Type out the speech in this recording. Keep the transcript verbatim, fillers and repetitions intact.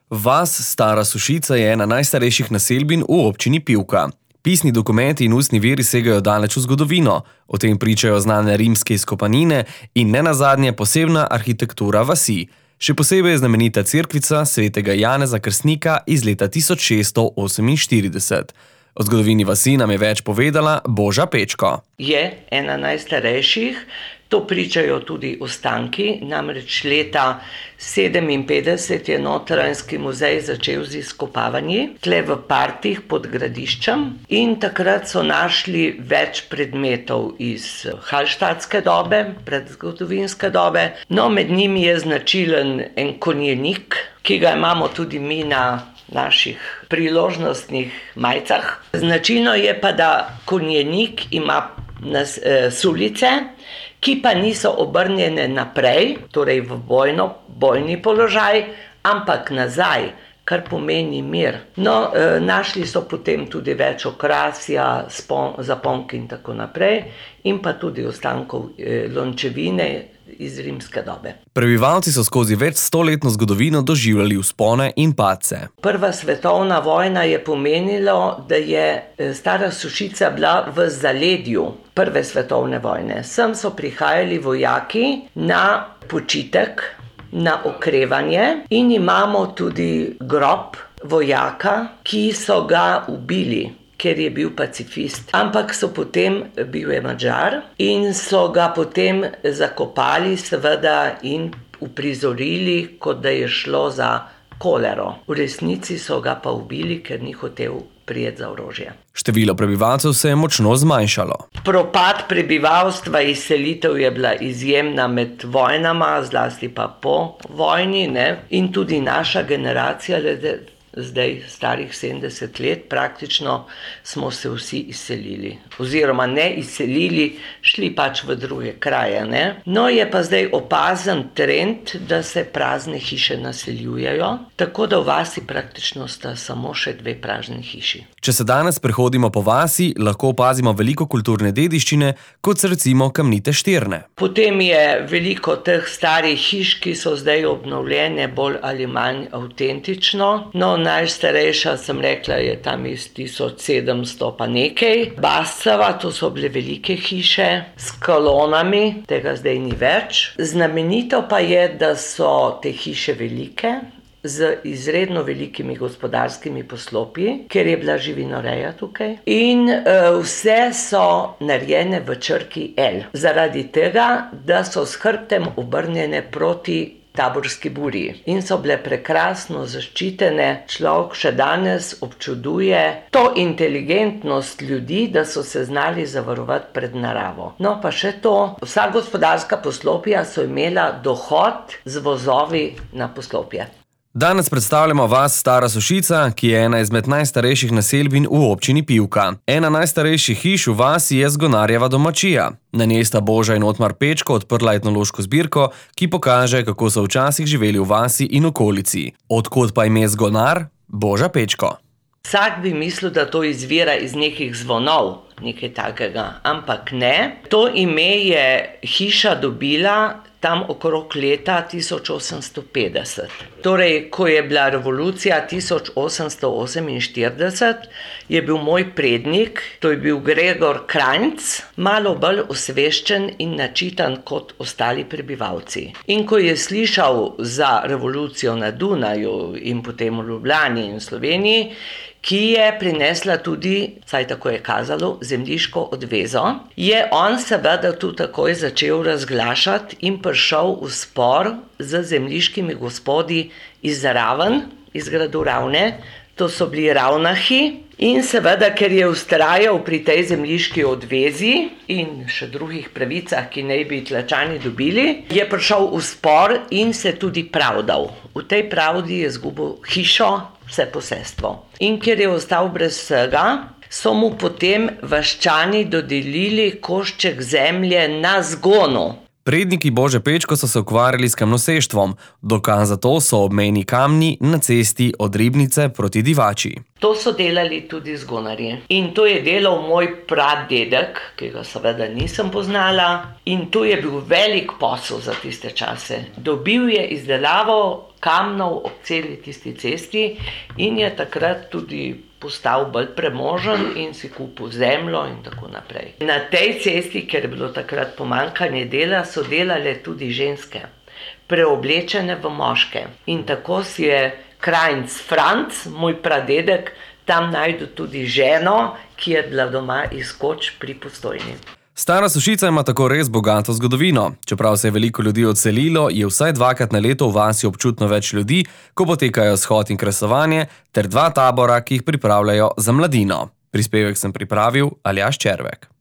Vas Stara Sušica je ena najstarejših naselbin v občini Pivka. Pisni dokumenti in ustni viri segajo daleč v zgodovino. O tem pričajo znane rimske izkopanine in nenazadnje posebna arhitektura vasi. Še posebej je znamenita cerkvica svetega Janeza Krstnika iz leta tisoč šeststo oseminštirideset. O zgodovini vasi nam je več povedala Boža Pečko. Je ena najstarejših, to pričajo tudi ostanki, namreč leta sedeminpetdeset je Notranjski muzej začel z izkopavanji, tle v Partih pod Gradiščem, in takrat so našli več predmetov iz halštatske dobe, predzgodovinske dobe. No, med njimi je značilen en konjenik, ki ga imamo tudi mi na naših priložnostnih majicah. Značilno je pa, da konjenik ima nas, e, sulice, ki pa niso obrnjene naprej, torej v bojno, bojni položaj, ampak nazaj, kar pomeni mir. No, e, našli so potem tudi več okrasja, spon, zaponk in tako naprej, in pa tudi ostankov e, lončevine iz rimske dobe. Prebivalci so skozi več stoletno zgodovino doživljali vzpone in padce. Prva svetovna vojna je pomenilo, da je Stara Sušica bila v zaledju prve svetovne vojne. Sem so prihajali vojaki na počitek, na okrevanje, in imamo tudi grob vojaka, ki so ga ubili, ker je bil pacifist. Ampak so potem, bil je Madžar, in so ga potem zakopali seveda in uprizorili, kot da je šlo za kolero. V resnici so ga pa ubili, ker ni hotel prijeti za orožje. Število prebivalcev se je močno zmanjšalo. Propad prebivalstva, izselitev je bila izjemna med vojnama, zlasti pa po vojni, ne? In tudi naša generacija, zdaj starih sedemdeset let, praktično smo se vsi izselili. Oziroma ne izselili, šli pač v druge kraje, ne? No, je pa zdaj opazen trend, da se prazne hiše naseljujejo, tako da v vasi praktično sta samo še dve prazni hiši. Če se danes prehodimo po vasi, lahko opazimo veliko kulturne dediščine, kot so recimo Kamnite Štirne. Potem je veliko teh starih hiš, ki so zdaj obnovljene bolj ali manj avtentično. No, najstarejša, sem rekla, je tam iz tisoč sedemsto pa nekaj. Basceva, to so bile velike hiše s kolonami, tega zdaj ni več. Znamenito pa je, da so te hiše velike, z izredno velikimi gospodarskimi poslopji, ker je bila živinoreja tukaj. In uh, vse so narejene v črki L. Zaradi tega, da so s hrbtem obrnjene proti Taborski burji in so bile prekrasno zaščitene. Človek še danes občuduje to inteligentnost ljudi, da so se znali zavarovati pred naravo. No, pa še to, vsa gospodarska poslopja so imela dohod z vozovi na poslopje. Danes predstavljamo vas Stara Sušica, ki je ena izmed najstarejših naselbin v občini Pivka. Ena najstarejših hiš v vasi je Zgonarjeva domačija. Na njej sta Boža in Otmar Pečko odprla etnološko zbirko, ki pokaže, kako so včasih živeli v vasi in okolici. Odkot pa ime Zgonar? Boža Pečko. Vsak bi mislil, da to izvira iz nekih zvonov, nekaj takega, ampak ne. To ime je hiša dobila tam okrog leta tisoč osemsto petdeset. Torej, ko je bila revolucija tisoč osemsto oseminštirideset, je bil moj prednik, to je bil Gregor Krajnc, malo bolj osveščen in načitan kot ostali prebivalci. In ko je slišal za revolucijo na Dunaju in potem v Ljubljani in Sloveniji, ki je prinesla tudi, saj tako je kazalo, zemljiško odvezo, je on seveda tu takoj začel razglašati in prišel v spor z zemljiškimi gospodi iz Raven, iz gradu Ravne, to so bili Ravnahi, in seveda, ker je vztrajal pri tej zemljiški odvezi in še drugih pravicah, ki naj bi Tlačani dobili, je prišel v spor in se tudi pravdal. V tej pravdi je izgubil hišo, vse posestvo. In ker je ostal brez vsega, so mu potem vaščani dodelili košček zemlje na Zgonu. Predniki Bože Pečko so se ukvarjali s kamnoseštvom, dokaz za to so obmejni kamni na cesti od Ribnice proti Divači. To so delali tudi Zgonarji. In to je delal moj pradedek, ki ga seveda nisem poznala. In to je bil velik posel za tiste čase. Dobil je izdelavo kamnov ob celi tisti cesti in je takrat tudi postal bolj premožen in si kupil zemljo in tako naprej. Na tej cesti, ker je bilo takrat pomanjkanje dela, so delale tudi ženske, preoblečene v moške. In tako si je krajnc Franc, moj pradedek, tam najdel tudi ženo, ki je bila doma iz Koč pri Postojni. Stara Sušica ima tako res bogato zgodovino. Čeprav se je veliko ljudi odselilo, je vsaj dvakrat na leto v vasi občutno več ljudi, ko potekajo shod in kresovanje, ter dva tabora, ki jih pripravljajo za mladino. Prispevek sem pripravil Aljaž Červek.